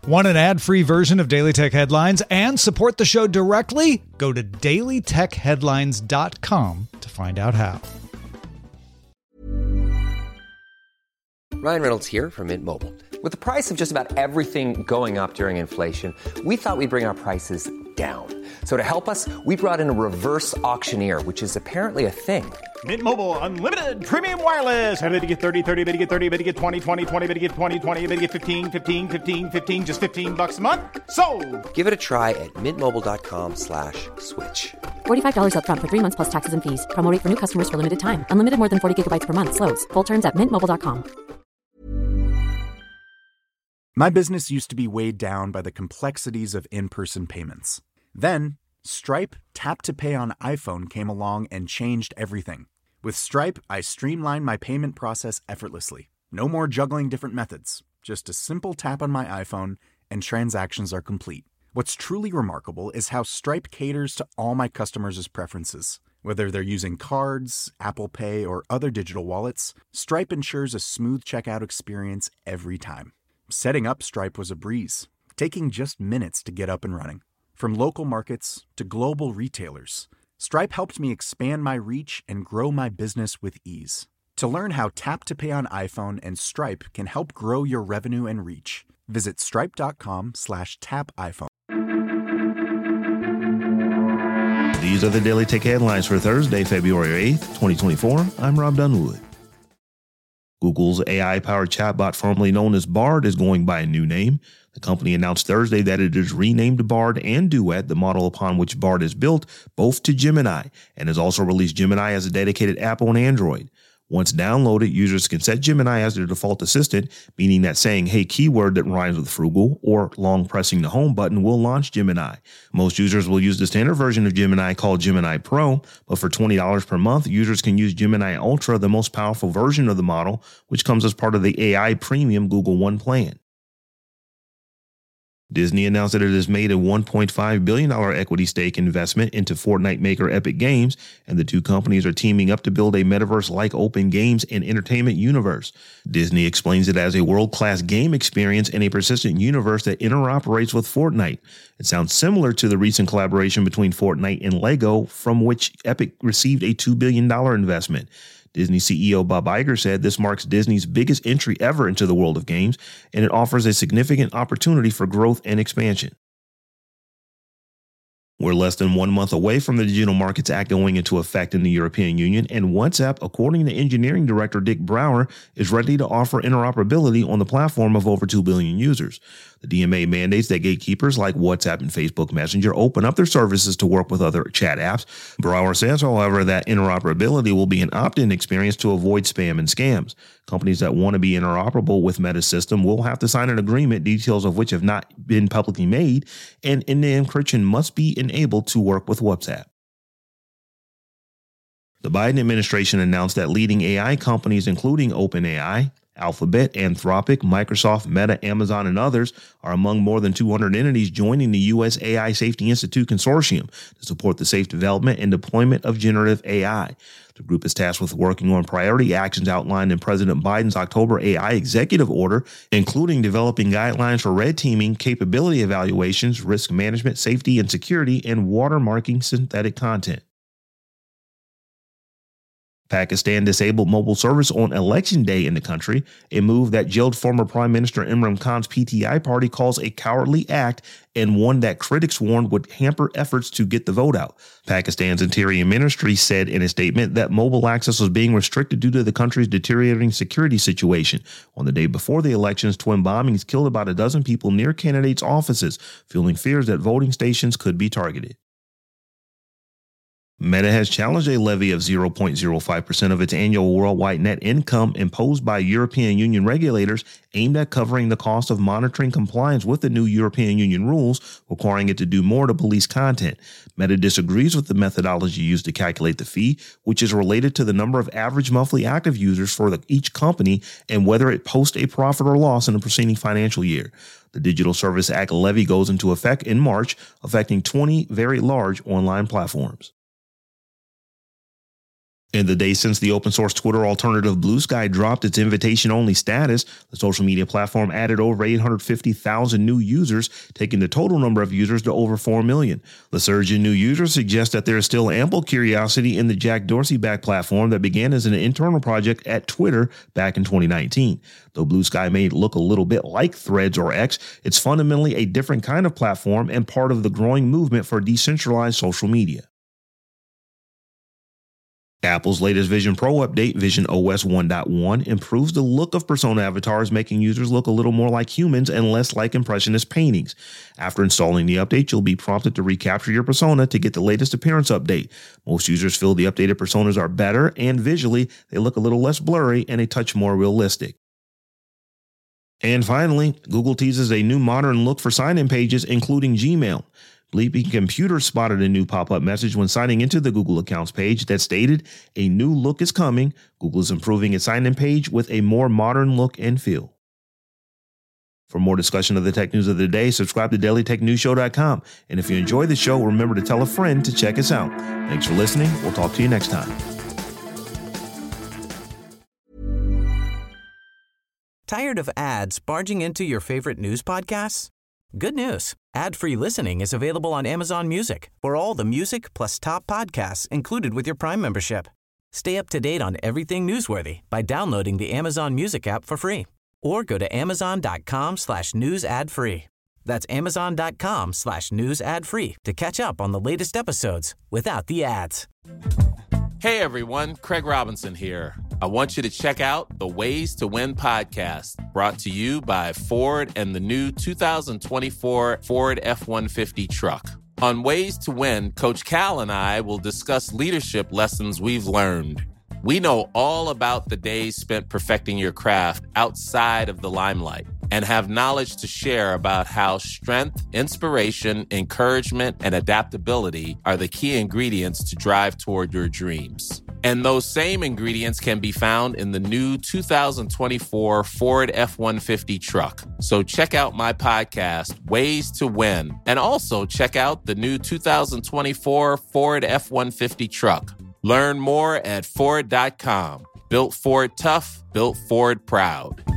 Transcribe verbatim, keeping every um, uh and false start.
Want an ad-free version of Daily Tech Headlines and support the show directly? Go to daily tech headlines dot com to find out how. Ryan Reynolds here from Mint Mobile. With the price of just about everything going up during inflation, we thought we'd bring our prices down. So to help us, we brought in a reverse auctioneer, which is apparently a thing. Mint Mobile Unlimited Premium Wireless. How to get thirty, thirty, how to get thirty, how to get twenty, twenty, twenty, how to get twenty, twenty, how to get fifteen, fifteen, fifteen, fifteen, just fifteen bucks a month? Sold! Give it a try at mintmobile.com slash switch. forty-five dollars up front for three months plus taxes and fees. Promo rate for new customers for limited time. Unlimited more than forty gigabytes per month. Slows full terms at mint mobile dot com. My business used to be weighed down by the complexities of in-person payments. Then, Stripe Tap to Pay on iPhone came along and changed everything. With Stripe, I streamlined my payment process effortlessly. No more juggling different methods. Just a simple tap on my iPhone and transactions are complete. What's truly remarkable is how Stripe caters to all my customers' preferences. Whether they're using cards, Apple Pay, or other digital wallets, Stripe ensures a smooth checkout experience every time. Setting up Stripe was a breeze, taking just minutes to get up and running. From local markets to global retailers, Stripe helped me expand my reach and grow my business with ease. To learn how Tap to Pay on iPhone and Stripe can help grow your revenue and reach, visit stripe.com slash tap iPhone. These are the Daily Tech Headlines for Thursday, February eighth, twenty twenty-four. I'm Rob Dunwood. Google's A I-powered chatbot, formerly known as Bard, is going by a new name. The company announced Thursday that it has renamed Bard and Duet, the model upon which Bard is built, both to Gemini, and has also released Gemini as a dedicated app on Android. Once downloaded, users can set Gemini as their default assistant, meaning that saying, "Hey, keyword" that rhymes with frugal, or long pressing the home button will launch Gemini. Most users will use the standard version of Gemini called Gemini Pro, but for twenty dollars per month, users can use Gemini Ultra, the most powerful version of the model, which comes as part of the A I Premium Google One plan. Disney announced that it has made a one point five billion dollars equity stake investment into Fortnite maker Epic Games, and the two companies are teaming up to build a metaverse-like open games and entertainment universe. Disney explains it as a world-class game experience and a persistent universe that interoperates with Fortnite. It sounds similar to the recent collaboration between Fortnite and Lego, from which Epic received a two billion dollars investment. Disney C E O Bob Iger said this marks Disney's biggest entry ever into the world of games, and it offers a significant opportunity for growth and expansion. We're less than one month away from the Digital Markets Act going into effect in the European Union, and WhatsApp, according to Engineering Director Dick Brower, is ready to offer interoperability on the platform of over two billion users. The D M A mandates that gatekeepers like WhatsApp and Facebook Messenger open up their services to work with other chat apps. Brower says, however, that interoperability will be an opt-in experience to avoid spam and scams. Companies that want to be interoperable with Meta's system will have to sign an agreement, details of which have not been publicly made, and end-to-end encryption must be enabled to work with WhatsApp. The Biden administration announced that leading A I companies, including OpenAI, Alphabet, Anthropic, Microsoft, Meta, Amazon, and others are among more than two hundred entities joining the U S A I Safety Institute Consortium to support the safe development and deployment of generative A I. The group is tasked with working on priority actions outlined in President Biden's October A I executive order, including developing guidelines for red teaming, capability evaluations, risk management, safety and security, and watermarking synthetic content. Pakistan disabled mobile service on election day in the country, a move that jailed former Prime Minister Imran Khan's P T I party calls a cowardly act and one that critics warned would hamper efforts to get the vote out. Pakistan's Interior Ministry said in a statement that mobile access was being restricted due to the country's deteriorating security situation. On the day before the elections, twin bombings killed about a dozen people near candidates' offices, fueling fears that voting stations could be targeted. Meta has challenged a levy of zero point zero five percent of its annual worldwide net income imposed by European Union regulators aimed at covering the cost of monitoring compliance with the new European Union rules, requiring it to do more to police content. Meta disagrees with the methodology used to calculate the fee, which is related to the number of average monthly active users for the, each company and whether it posts a profit or loss in the preceding financial year. The Digital Service Act levy goes into effect in March, affecting twenty very large online platforms. In the days since the open source Twitter alternative Blue Sky dropped its invitation-only status, the social media platform added over eight hundred fifty thousand new users, taking the total number of users to over four million. The surge in new users suggests that there is still ample curiosity in the Jack Dorsey-backed platform that began as an internal project at Twitter back in twenty nineteen. Though Blue Sky may look a little bit like Threads or X, it's fundamentally a different kind of platform and part of the growing movement for decentralized social media. Apple's latest Vision Pro update, Vision O S one point one, improves the look of persona avatars, making users look a little more like humans and less like impressionist paintings. After installing the update, you'll be prompted to recapture your persona to get the latest appearance update. Most users feel the updated personas are better, and visually, they look a little less blurry and a touch more realistic. And finally, Google teases a new modern look for sign-in pages, including Gmail. Bleeping Computer spotted a new pop-up message when signing into the Google Accounts page that stated, "A new look is coming. Google is improving its sign-in page with a more modern look and feel." For more discussion of the tech news of the day, subscribe to daily tech news show dot com. And if you enjoy the show, remember to tell a friend to check us out. Thanks for listening. We'll talk to you next time. Tired of ads barging into your favorite news podcasts? Good news. Ad-free listening is available on Amazon Music for all the music plus top podcasts included with your Prime membership. Stay up to date on everything newsworthy by downloading the Amazon Music app for free or go to amazon.com slash news ad free. That's amazon.com slash news ad free to catch up on the latest episodes without the ads. Hey everyone, Craig Robinson here. I want you to check out the Ways to Win podcast, brought to you by Ford and the new two thousand twenty-four Ford F one fifty truck. On Ways to Win, Coach Cal and I will discuss leadership lessons we've learned. We know all about the days spent perfecting your craft outside of the limelight and have knowledge to share about how strength, inspiration, encouragement, and adaptability are the key ingredients to drive toward your dreams. And those same ingredients can be found in the new two thousand twenty-four Ford F one fifty truck. So check out my podcast, Ways to Win, and also check out the new two thousand twenty-four Ford F one fifty truck. Learn more at Ford dot com. Built Ford tough, built Ford proud.